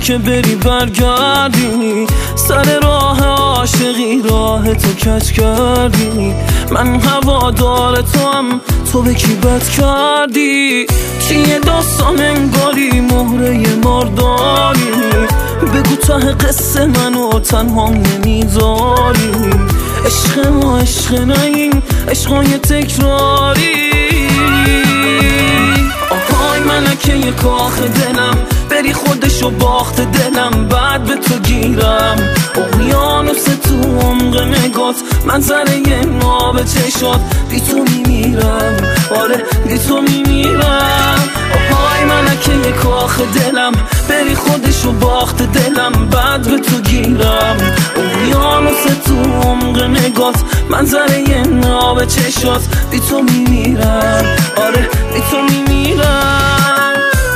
که بری برگردی، سر راه عاشقی راه تو کج کردی. من هوادار تو هم، تو به کی بد کردی؟ چیه داستان انگاری مهره مارداری؟ بگو ته قصه منو تنها نمیذاری. عشق ما عشق نیم، عشقای تکراری. آهای ملکه ی کاخ دلم، بری خودشو باخت دلم، بعد به تو گیرم. اقیانوس تو عمق نگات، منظره ی ناب چشات، بی تو میمیرم، آره بی تو میمیرم. آهای ملکه ی کاخ دلم، بری خودشو باخت دلم، بعد به تو گیرم. اقیانوس تو عمق نگات، منظره ی ناب چشات، بی تو میمیرم، آره بی تو میمیرم.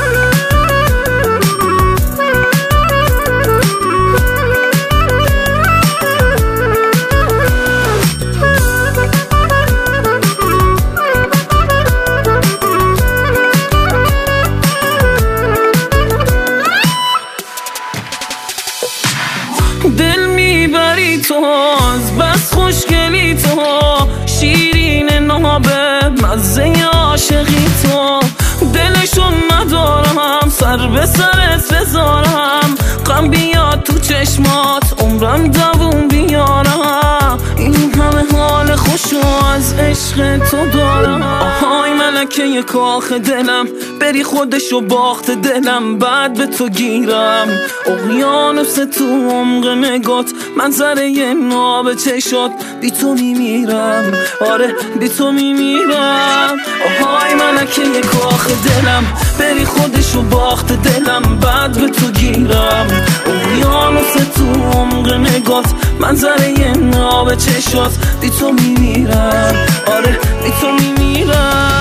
دل میبری تو از بس خوشگلی تو، شیرین نابه مزه عاشقی تو. دلشون ندارم سر به سرت بذارم، غم بیاد تو چشمات عمرم دووم بیارم. این همه حال خوشو از عشق تو دارم. آهای ملکه ی کاخ دلم، بری خودشو باخت دلم، بعد به تو گیرم. اقیانوس تو عمق نگات، منظره ی ناب چشات، بی تو میمیرم، آره بی تو میمیرم. آهای ملکه ی کاخ دلم، بری خودشو باخت دلم، بعد به تو گیرم. اقیانوس تو عمق نگات، منظره ی ناب چشات، بی تو میمیرم، آره بی تو میمیرم.